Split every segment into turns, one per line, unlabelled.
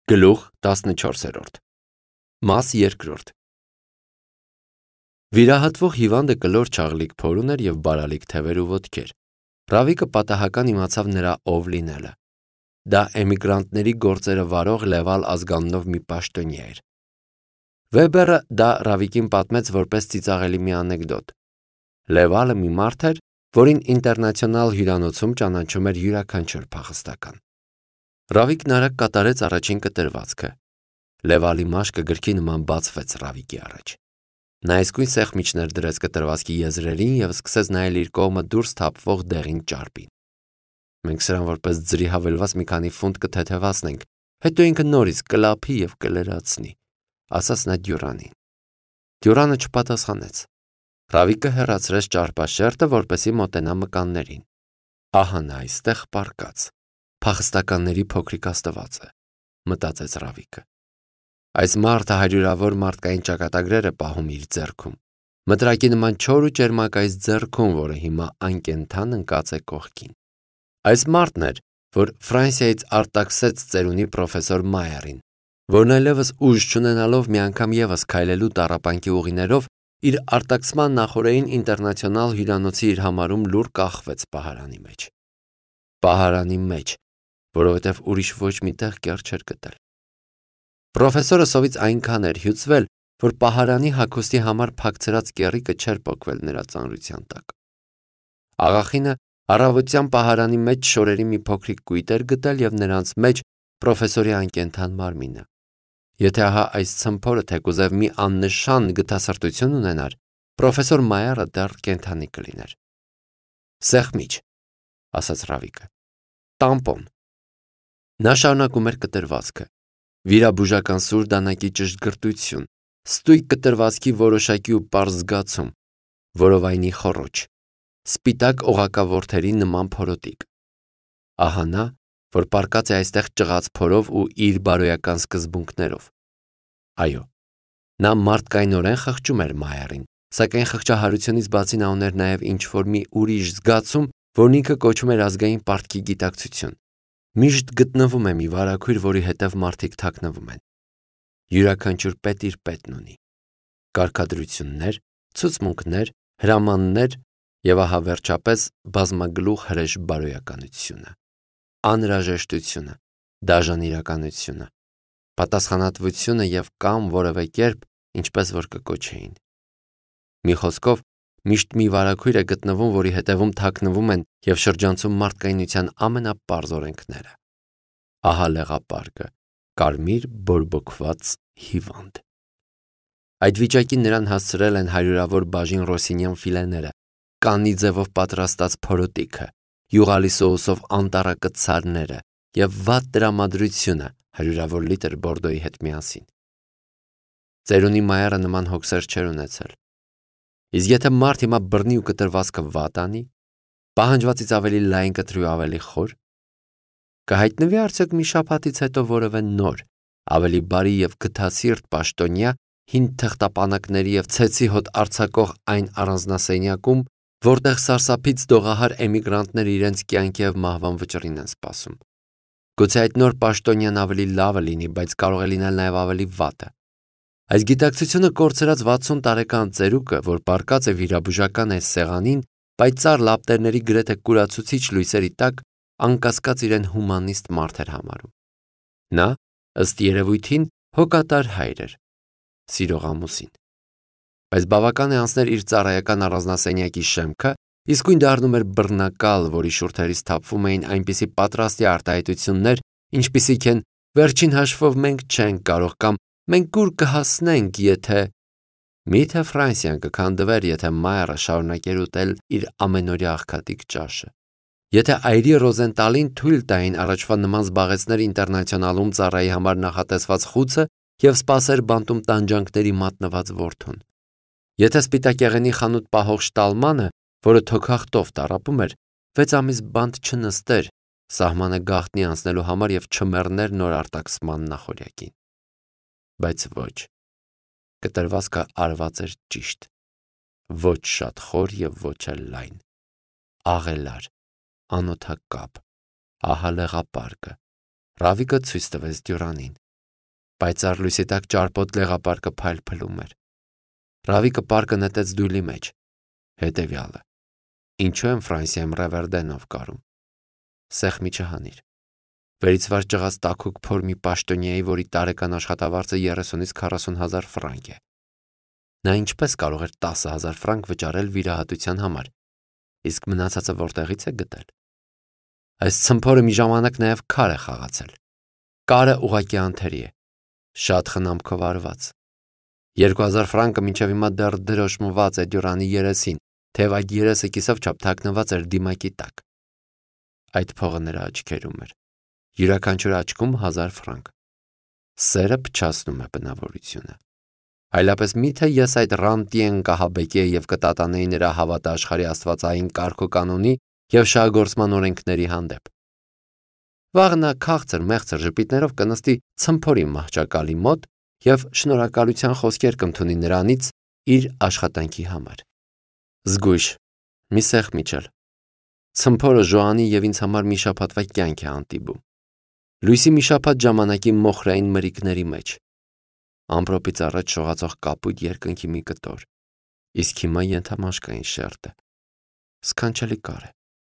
Գլուխ 14 Մաս 2 Վիրահատվող հիվանդը կլոր չաղլիկ փոր ուներ և բարալիկ թևեր ու ոտքեր։ Ռավիկը պատահական իմացավ նրա ով լինելը։ Դա էմիգրանտների գործերը վարող Լևալ ազգանունով մի պաշտոնյա էր։ Վեբերը դա Ռավիկին պատմեց որպես ծիծաղելի մի անեկդոտ։ Լևալը մի մարդ էր, որին ինտերնացիոնալ հյուրանոցում ճանաչում էր յուրաքանչյուր փախստական։ Ռավիկն արագ կատարեց առաջին կտրվածքը։ Լևալի մաշկը գրքի նման բացվեց Ռավիկի առաջ։ Նա իսկույն սեղմիչներ դրեց կտրվածքի եզրերին և սկսեց նայել իր կողմը դուրս թափվող դեղին ճարպին։ Մենք սրան որպես ձրի հավելված մի քանի ֆունտ կթեթևացնենք, հետո ինքը նորից կլափի և կլրացնի, ասաց նա Դյուրանին։ Դյուրանը չպատասխանեց։ Ռավիկը հեռացրեց ճարպաշերտը, որպեսզի մոտենա մկաններին։ Ահա նա այստեղ պառկած։ Փախստականների փոքրիկ աստվածը, մտածեց Ռավիկը։ Այս մարդը հարյուրավոր մարդկային ճակատագրեր է պահում իր ձեռքում, մտրակի նման չոր ու ճերմակայից ձեռքում, որը հիմա անկենդան ընկած է կողքին։ Այս մարդն էր, որ Ֆրանսիայից արտաքսեց ծերունի պրոֆեսոր Մայերին, որն այլևս ուժ չունենալով մի անգամ ևս քայլելու տառապանքի ուղիներով իր արտաքսման նախօրեին ինտերնացիոնալ հյուրանոցի իր համարում լուր կախվեց պահարանի մեջ։ Պահարանի մեջ, որովհետև ուրիշ ոչ մի տեղ կեռ չէր գտել։ Պրոֆեսորը սովից այնքան էր հյուծվել, որ պահարանի հագուստի համար փակցրած կեռիկը չէր պոկվել նրա ծանրության տակ։ Աղախինը առավոտյան պահարանի մեջ շորերի մի փոքրիկ կույտ էր գտել և նրանց մեջ պրոֆեսորի անկենդան մարմինը։ Եթե ահա այս ցմփորը թեկուզև մի աննշան գթասրտություն ունենար, պրոֆեսոր Մայերը դեռ կենդանի կլիներ։ Սեղմիչ, ասաց Ռավիկը։ Տամպոն։ Նա շարունակում էր կտրվածքը։ Վիրաբուժական սուր դանակի ճշգրտություն, ստույգ կտրվածքի որոշակի ու պարզ զգացում, որովայնի խոռոչ, սպիտակ օղակավորթերի նման փորոտիկ։ Ահա նա, որ պառկած է այստեղ ճղած փորով ու իր բարոյական սկզբունքներով։ Այո, նա մարդկայնորեն խղճում էր Մայերին, սակայն խղճահարությունից բացի նա ուներ նաև ինչ-որ մի ուրիշ զգացում, որն ինքը կոչում էր ազգային պարտքի գիտակցություն։ Միշտ գտնվում է մի վարագույր, որի հետև մարդիկ թաքնվում են։ Յուրաքանչյուր պետ իր պետն ունի։ Կարգադրություններ, ցուցմունքներ, հրամաններ և ահա վերջապես բազմագլուխ հրեշ բարոյականությունը, անհրաժեշտությունը, դաժան իրականությունը, պատասխանատվությունը և կամ որևէ կերպ, ինչպես որ կկոչեին։ Մի խոսքով, միշտ մի վարագույր է գտնվում, որի հետևում թաքնվում են և շրջանցում մարդկայնության ամենապարզ օրենքները։ Ահա լեղապարկը, կարմիր բորբոքված հիվանդ։ Այդ վիճակին նրան հասցրել են հարյուրավոր բաժին ռոսինյան ֆիլեները, կանի ձևով պատրաստած փորոտիքը, յուղալի սոուսով անտառակցարները և վատ տրամադրությունը հարյուրավոր լիտր բորդոյի հետ միասին։ Ծերունի Մայերը նման հոգսեր չէր ունեցել։ Իսկ եթե մարդ հիմա բռնի ու կտրվածքը վատ անի, պահանջվածից ավելի լայն կտրի ու ավելի խոր, կհայտնվի արդյոք մի շաբաթից հետո որևէ նոր, ավելի բարի և գթասիրտ պաշտոնյա հին թղթապանակների և ցեցի հոտ արձակող այն առանձնասենյակում, որտեղ սարսափից դողահար էմիգրանտները իրենց կյանքի և մահվան վճռին են սպասում։ Գուցե այդ նոր պաշտոնյան ավելի լավը լինի, բայց կարող է լինել նաև ավելի վատը։ Այս գիտակցությունը կորցրած 60 տարեկան ծերուկը, որ պառկած է վիրաբուժական այս սեղանին, պայծառ լապտերների գրեթե կուրացուցիչ լույսերի տակ, անկասկած իրեն հումանիստ մարդ էր համարում։ Նա, ըստ երևույթին, հոգատար հայր էր, սիրող ամուսին։ Բայց բավական է անցներ իր ծառայական առանձնասենյակի շեմքը, իսկույն դառնում էր բռնակալ, որի շուրթերից թափվում էին այնպիսի պատրաստի արտահայտություններ, ինչպիսիք են վերջին հաշվով մենք չենք կարող կամ մենք ուր կհասնենք, եթե… Միթե Ֆրանսիան կքանդվեր, եթե Մայերը շարունակեր ուտել իր ամենօրյա աղքատիկ ճաշը։ Եթե այրի Ռոզենտալին թույլ տային առաջվա նման զբաղեցներ ինտերնացիոնալում ծառայի համար նախատեսված խուցը և սպասեր բանտում տանջանքների մատնված որդուն։ Եթե սպիտակեղենի խանութ պահող Շտալմանը, որը թոքախտով տառապում էր, 6 ամիս բանտ չնստեր, սահմանը գաղտնի անցնելու համար և չմեռներ նոր արտաքսման նախօրյակին։ Բայց ոչ, կտրվածքը արված էր ճիշտ, ոչ շատ խոր և ոչ էլ լայն, աղելար, անօդակապ, ահա լեղապարկը։ Ռավիկը ցույց տվեց Դյուրանին։ Պայծառ լույսի տակ ճարպոտ լեղապարկը փայլփլում էր։ Ռավիկը պարկը նետեց դույլի մեջ։ Հետևյալը. ինչու եմ Ֆրանսիայում Ռևերդենով կարում։ Սեղմի չհանիր։ Վերից վար ճղած տաքուկ փոր մի պաշտոնյայի, որի տարեկան աշխատավարձը 30-ից 40 հազար ֆրանկ է։ Նա ինչպես կարող էր 10,000 ֆրանկ վճարել վիրահատության համար, իսկ մնացածը որտեղից է գտել։ Այս ցմփորը մի ժամանակ նաև քար է խաղացել։ Կարը ուղղակի անթերի է, շատ խնամքով արված։ 2000 ֆրանկը մինչև հիմա դեռ դրոշմված է Դյուրանի երեսին, թեև այդ երեսը կիսով չափ թաքնված էր դիմակի տակ։ Այդ փողը նրա աչքերում էր։ Յուրաքանչյուր աչքում 1000 ֆրանկ։ Սերը փչացնում է բնավորությունը։ Այլապես միթե ես այդ ռանտիեն կահաբեկեի եւ կտատանեի նրա հավատաշխարի աստվածային կարգոկանոնի եւ շահգործման օրենքների հանդեպ։ Վաղ նա քաղցր մեղցր ժպիտներով կնստի ցմփորի մահճակալի մոտ եւ շնորհակալության խոսքեր կընդունի նրանից իր աշխատանքի համար։ Զգույշ, մի սեղմիչել։ Ցմփորը Ժոանի եւ ինձ համար մի շաբաթվա կյանք է անտիբում։ Լույսի մի շաբաթ ժամանակի մոխրային մրիկների մեջ։ Ամպրոպից առաջ շողացող կապույտ երկնքի մի կտոր, իսկ հիմա ենթամաշկային շերտը։ Սքանչելի կար է։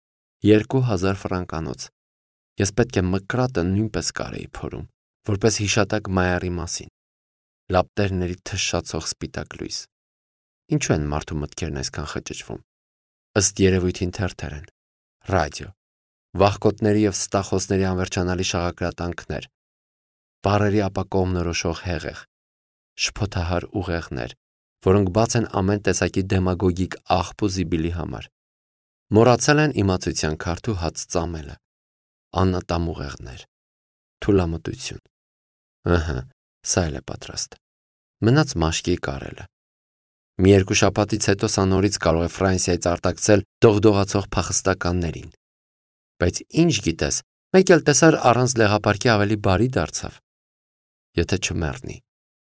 2000 ֆրանկանոց։ Ես պետք է մկրատը նույնպես կարեի փորում, որպես հիշատակ Մայարի մասին։ Լապտերների թշացող սպիտակ լույս։ Ինչու են մարդու մտքերն այսքան խճճվում։ Ըստ երևույթին թերթեր են, ռադիո, վախկոտների եւ ստախոսների անվերջանալի շաղակրատանքներ, բառերի ապակողմնորոշող հեղեղ, շփոթահար ուղեղներ, որոնք բաց են ամեն տեսակի դեմագոգիկ աղբ ու զիբիլի համար։ Մոռացել են իմացության քարթու հաց ծամելը, աննատամ ուղեղներ, թուլամտություն։ Ըհը, սա էլ է պատրաստ։ Մնաց մաշկի կարելը։ Մի երկու շաբաթից հետո սա նորից կարող է Ֆրանսիայից արտաքսել դողդողացող փախստականներին։ Բայց ինչ գիտես, մեկ էլ տեսար առանց լեղապարկի ավելի բարի դարձավ։ Եթե չմեռնի։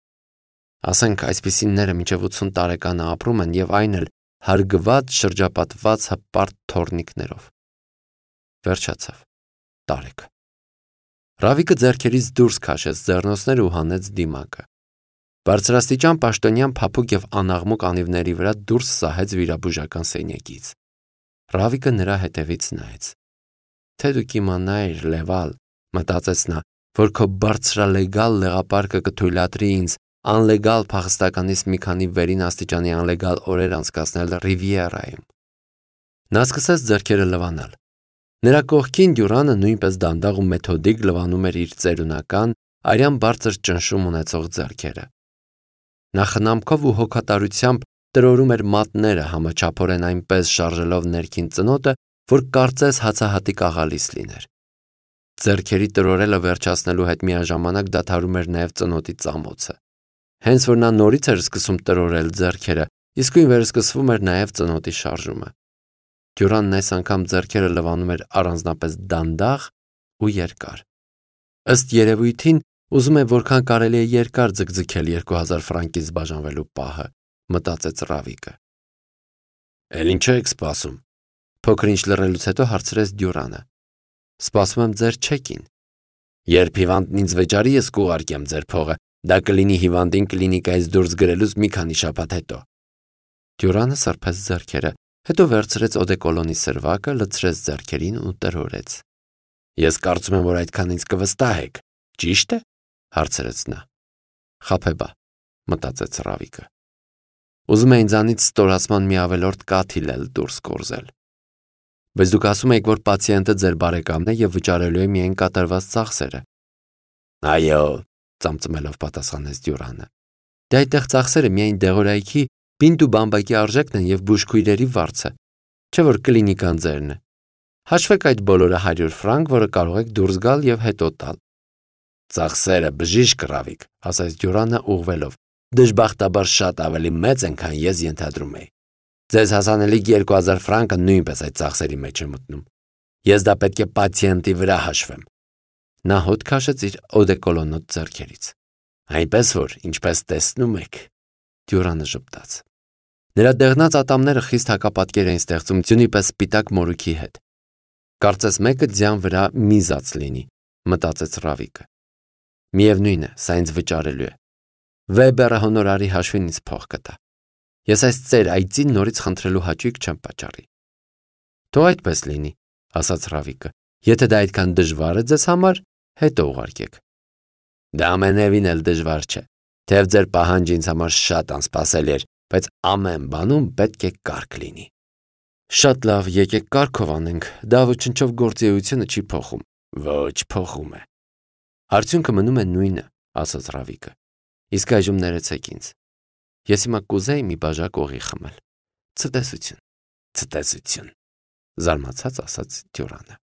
Ասենք այսպիսինները մինչև 80 տարեկանը ապրում են եւ այն էլ հարգված շրջապատված հպարտ թորնիկներով։ Վերջացավ։ Տարեքը։ Ռավիկը ձեռքերից դուրս քաշեց ձեռնոցները ու հանեց դիմակը։ Բարձրաստիճան պաշտոնյան փափուկ եւ անաղմուկ անիվների վրա դուրս սահեց վիրաբուժական սենյակից։ Ռավիկը նրա հետևից նայեց։ Թե դուք իմանայիր, Լևալ, մտածեց նա, որ քո բարձրալեգալ լեղապարկը կթույլատրի ինձ անլեգալ փախստականից մի քանի վերին աստիճանի անլեգալ օրեր անցկացնել Ռիվիերայում։ Նա սկսեց ձեռքերը լվանալ։ Նրա կողքին Դյուրանը նույնպես դանդաղ ու մեթոդիկ լվանում էր իր ծերունական, արյան բարձր ճնշում ունեցող ձեռքերը։ Նա խնամքով ու հոգատարությամբ տրորում էր մատները համաչափորեն այնպես շարժելով ներքին ծնոտը, որ կարծես հացահատիկ աղալիս լիներ։ Ձեռքերի տրորելը վերջացնելու հետ միաժամանակ դադարում էր նաև ծնոտի ծամոցը։ Հենց որ նա նորից էր սկսում տրորել ձեռքերը, իսկույն վերսկսվում էր նաև ծնոտի շարժումը։ Դյուրանն այս անգամ ձեռքերը լվանում էր առանձնապես դանդաղ ու երկար։ Ըստ երևույթին ուզում է որքան կարելի է երկար ձգձգել 2000 ֆրանկից բաժանվելու պահը, մտածեց Ռավիկը։ Էլ ինչ եք սպասում։ Փոքր ինչ լռելուց հետո հարցրեց Դյուրանը։ Սպասում եմ ձեր չեկին։ Երբ հիվանդն ինձ վճարի, ես կուղարկեմ ձեր փողը, դա կլինի հիվանդին կլինիկայից դուրս գրելուց մի քանի շաբաթ հետո։ Դյուրանը սրբեց ձեռքերը, հետո վերցրեց օդեկոլոնի սրվակը, լցրեց ձեռքերին ու տրորեց։ Ես կարծում եմ, որ այդքան ինձ կվստահեք, ճիշտ է, հարցրեց նա։ Խաբեբա, մտածեց Ռավիկը։ Ուզում է ինձանից ստորացման մի ավելորդ կաթիլ դուրս կորզել։ Բայց դուք ասում եք, որ պացիենտը ձեր բարեկամն է եւ վճարելու է միայն կատարված ծախսերը։ Այո, ծամծմելով պատասխանեց Դյուրանը։ Դե այդտեղ ծախսերը միայն դեղորայքի, բինտ ու բամբակի արժեքն են եւ բուժքույրերի վարձը, չէ՞ որ կլինիկան ձերն է։ Հաշվեք այդ բոլորը 100 ֆրանկ, որը կարող եք դուրս գալ եւ հետո տալ։ Ծախսերը բժիշկ Ռավիկ, ասաց Դյուրանը ուղվելով։ Դժբախտաբար շատ ավելի մեծ են, քան ես ենթադրում էի։ Ձեզ հասանելիք 2000 ֆրանկը նույնպես այդ ծախսերի մեջ է մտնում։ Ես դա պետք է պացիենտի վրա հաշվեմ։ Նա հոտ քաշեց իր օդեկոլոնոտ ձեռքերից։ Այնպես որ, ինչպես տեսնում եք, Դյուրանը ժպտաց։ Նրա դեղնած ատամները խիստ հակապատկեր էին ստեղծում ձյունի պես սպիտակ մորուքի հետ։ Կարծես մեկը ձյան վրա միզած լինի, մտածեց Ռավիկը։ Միևնույն է, սա ինձ վճարելու է։ Վեբերը հոնորարի հաշվին ինձ փող կտա։ Ես այս ծեր այծին նորից խնդրելու հաճույք չեմ պատճառի։ Թող այդպես լինի, ասաց Ռավիկը։ Եթե դա այդքան դժվար է ձեզ համար, հետո ուղարկեք։ Դա ամենևին էլ դժվար չէ, թեև ձեր պահանջը ինձ համար շատ անսպասելի էր, բայց ամեն բանում պետք է կարգ լինի։ Շատ լավ, եկեք կարգով անենք, դա ոչնչով գործիությունը չի փոխում։ Ոչ, փոխում է։ Արդյունքը մնում է նույնը, ասաց Ռավիկը։ Իսկ այժմ ներեցեք ինձ։ Ես հիմա կուզեի մի բաժակ օղի խմել։ Ցտեսություն, ցտեսություն, զարմացած ասաց Թյուրանը։